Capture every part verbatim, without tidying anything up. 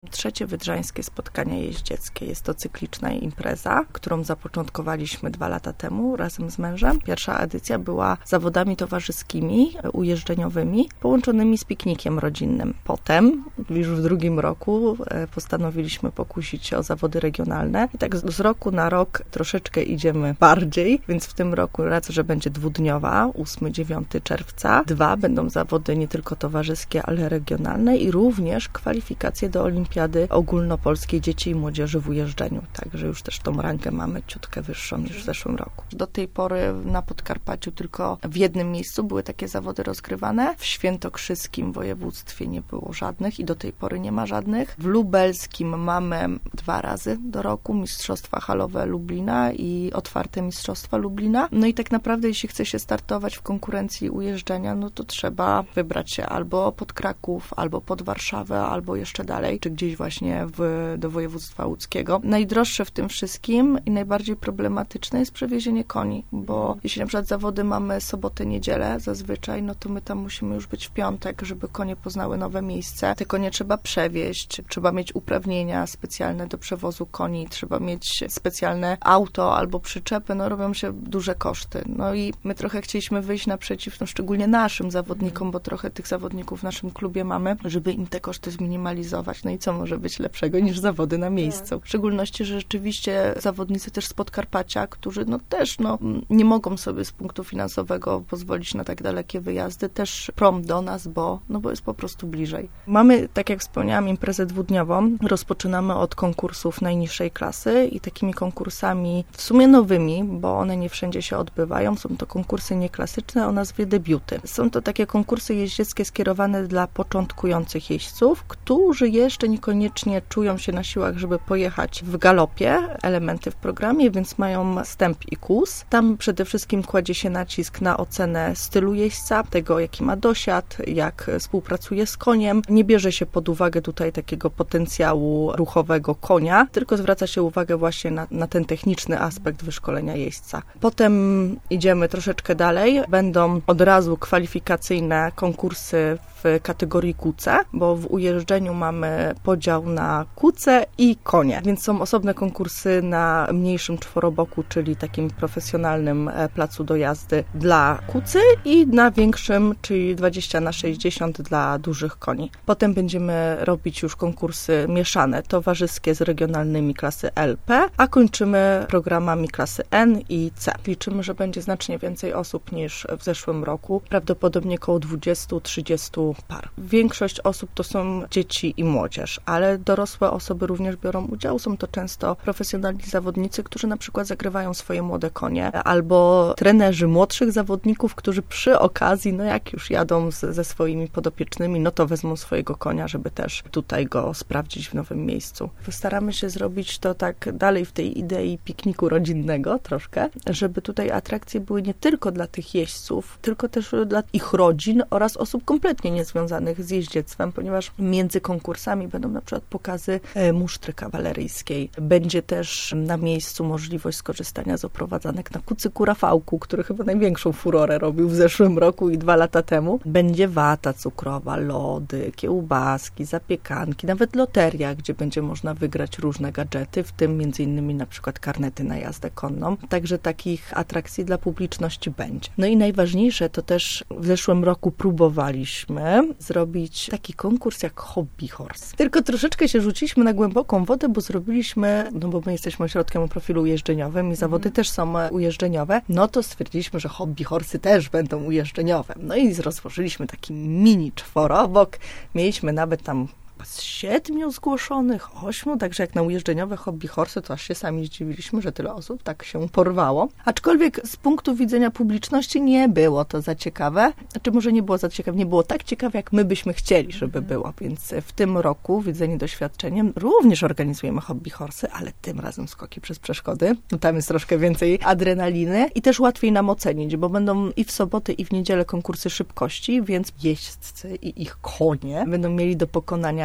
Trzecie Wydrzańskie Spotkania Jeździeckie. Jest to cykliczna impreza, którą zapoczątkowaliśmy dwa lata temu razem z mężem. Pierwsza edycja była zawodami towarzyskimi, ujeżdżeniowymi, połączonymi z piknikiem rodzinnym. Potem, już w drugim roku, postanowiliśmy pokusić się o zawody regionalne i tak z roku na rok troszeczkę idziemy bardziej, więc w tym roku raz, że będzie dwudniowa, ósmego dziewiątego czerwca. Dwa będą zawody nie tylko towarzyskie, ale regionalne i również kwalifikacje do Olimpiady Ogólnopolskiej Dzieci i Młodzieży w Ujeżdżeniu. Także już też tą rangę mamy ciutkę wyższą niż w zeszłym roku. Do tej pory na Podkarpaciu tylko w jednym miejscu były takie zawody rozgrywane. W świętokrzyskim województwie nie było żadnych i do tej pory nie ma żadnych. W lubelskim mamy dwa razy do roku Mistrzostwa Halowe Lublina i Otwarte Mistrzostwa Lublina. No i tak naprawdę jeśli chce się startować w konkurencji ujeżdżenia, no to trzeba wybrać się albo pod Kraków, albo pod Warszawę, albo jeszcze dalej, czy gdzieś właśnie w, do województwa łódzkiego. Najdroższe w tym wszystkim i najbardziej problematyczne jest przewiezienie koni, bo jeśli na przykład zawody mamy sobotę, niedzielę zazwyczaj, no to my tam musimy już być w piątek, żeby konie poznały nowe miejsce. Te konie trzeba przewieźć, trzeba mieć uprawnienia specjalne do przewozu koni, trzeba mieć specjalne auto albo przyczepy, no robią się duże koszty. No i my trochę chcieliśmy wyjść naprzeciw, no szczególnie naszym zawodnikom, bo trochę tych zawodników w naszym klubie mamy, żeby im te koszty zminimalizować. No i co może być lepszego niż zawody na miejscu? W szczególności, że rzeczywiście zawodnicy też z Podkarpacia, którzy no też no, nie mogą sobie z punktu finansowego pozwolić na tak dalekie wyjazdy, też prom do nas, bo, no bo jest po prostu bliżej. Mamy, tak jak wspomniałam, imprezę dwudniową. Rozpoczynamy od konkursów najniższej klasy i takimi konkursami w sumie nowymi, bo one nie wszędzie się odbywają. Są to konkursy nieklasyczne o nazwie debiuty. Są to takie konkursy jeździeckie skierowane dla początkujących jeźdźców, którzy jeszcze niekoniecznie czują się na siłach, żeby pojechać w galopie, elementy w programie, więc mają stęp i kłus. Tam przede wszystkim kładzie się nacisk na ocenę stylu jeźdźca, tego jaki ma dosiad, jak współpracuje z koniem. Nie bierze się pod uwagę tutaj takiego potencjału ruchowego konia, tylko zwraca się uwagę właśnie na, na ten techniczny aspekt wyszkolenia jeźdźca. Potem idziemy troszeczkę dalej. Będą od razu kwalifikacyjne konkursy w kategorii kuce, bo w ujeżdżeniu mamy podział na kuce i konie, więc są osobne konkursy na mniejszym czworoboku, czyli takim profesjonalnym placu do jazdy dla kucy i na większym, czyli dwadzieścia na sześćdziesiąt dla dużych koni. Potem będziemy robić już konkursy mieszane, towarzyskie z regionalnymi klasy L P, a kończymy programami klasy N i C. Liczymy, że będzie znacznie więcej osób niż w zeszłym roku, prawdopodobnie około dwadzieścia do trzydziestu par. Większość osób to są dzieci i młodzież, ale dorosłe osoby również biorą udział. Są to często profesjonalni zawodnicy, którzy na przykład zagrywają swoje młode konie, albo trenerzy młodszych zawodników, którzy przy okazji, no jak już jadą z, ze swoimi podopiecznymi, no to wezmą swojego konia, żeby też tutaj go sprawdzić w nowym miejscu. Staramy się zrobić to tak dalej w tej idei pikniku rodzinnego troszkę, żeby tutaj atrakcje były nie tylko dla tych jeźdźców, tylko też dla ich rodzin oraz osób kompletnie niezwiązanych z jeździectwem, ponieważ między konkursami będą na przykład pokazy musztry kawaleryjskiej. Będzie też na miejscu możliwość skorzystania z oprowadzanek na kucyku Rafałku, który chyba największą furorę robił w zeszłym roku i dwa lata temu. Będzie wata cukrowa, lody, kiełbaski, zapiekanki, nawet loteria, gdzie będzie można wygrać różne gadżety, w tym między innymi na przykład karnety na jazdę konną. Także takich atrakcji dla publiczności będzie. No i najważniejsze to też w zeszłym roku próbowaliśmy zrobić taki konkurs jak Hobby Horse. Tylko troszeczkę się rzuciliśmy na głęboką wodę, bo zrobiliśmy, no bo my jesteśmy ośrodkiem o profilu ujeżdżeniowym i zawody mm. też są ujeżdżeniowe, no to stwierdziliśmy, że Hobby Horsey też będą ujeżdżeniowe. No i rozłożyliśmy taki mini czworobok. Mieliśmy nawet tam z siedmiu zgłoszonych, ośmiu, także jak na ujeżdżeniowe Hobby Horsey, to aż się sami zdziwiliśmy, że tyle osób tak się porwało. Aczkolwiek z punktu widzenia publiczności nie było to za ciekawe. Znaczy może nie było za ciekawe, nie było tak ciekawe, jak my byśmy chcieli, żeby było. Więc w tym roku, widzeni doświadczeniem, również organizujemy Hobby Horsey, ale tym razem skoki przez przeszkody. No tam jest troszkę więcej adrenaliny i też łatwiej nam ocenić, bo będą i w sobotę, i w niedzielę konkursy szybkości, więc jeźdźcy i ich konie będą mieli do pokonania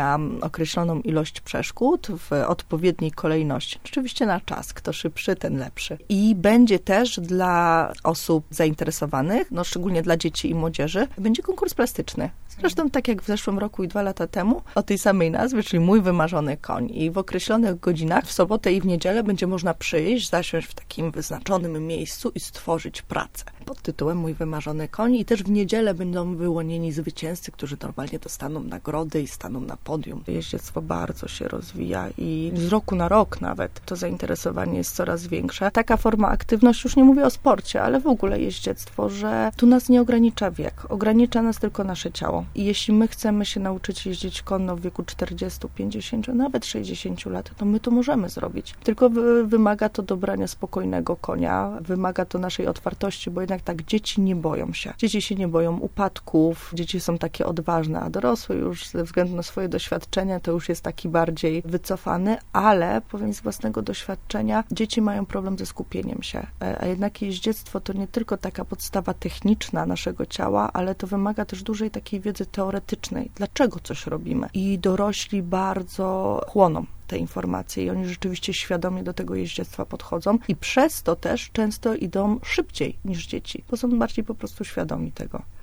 na określoną ilość przeszkód w odpowiedniej kolejności. Oczywiście na czas. Kto szybszy, ten lepszy. I będzie też dla osób zainteresowanych, no szczególnie dla dzieci i młodzieży, będzie konkurs plastyczny. Zresztą tak jak w zeszłym roku i dwa lata temu, o tej samej nazwie, czyli Mój wymarzony koń. I w określonych godzinach, w sobotę i w niedzielę będzie można przyjść, zasiąść w takim wyznaczonym miejscu i stworzyć pracę pod tytułem Mój wymarzony koń. I też w niedzielę będą wyłonieni zwycięzcy, którzy normalnie dostaną nagrody i staną na podium. Jeździectwo bardzo się rozwija i z roku na rok nawet to zainteresowanie jest coraz większe. Taka forma aktywności, już nie mówię o sporcie, ale w ogóle jeździectwo, że tu nas nie ogranicza wiek, ogranicza nas tylko nasze ciało. I jeśli my chcemy się nauczyć jeździć konno w wieku czterdziestu, pięćdziesięciu, nawet sześćdziesięciu lat, to my to możemy zrobić. Tylko wy, wymaga to dobrania spokojnego konia, wymaga to naszej otwartości, bo jednak tak, dzieci nie boją się. Dzieci się nie boją upadków, dzieci są takie odważne, a dorosły już ze względu na swoje doświadczenia to już jest taki bardziej wycofany, ale powiem z własnego doświadczenia, dzieci mają problem ze skupieniem się, a jednak jeździectwo to nie tylko taka podstawa techniczna naszego ciała, ale to wymaga też dużej takiej wiedzy teoretycznej, dlaczego coś robimy. I dorośli bardzo chłoną te informacje i oni rzeczywiście świadomie do tego jeździectwa podchodzą i przez to też często idą szybciej niż dzieci, bo są bardziej po prostu świadomi tego.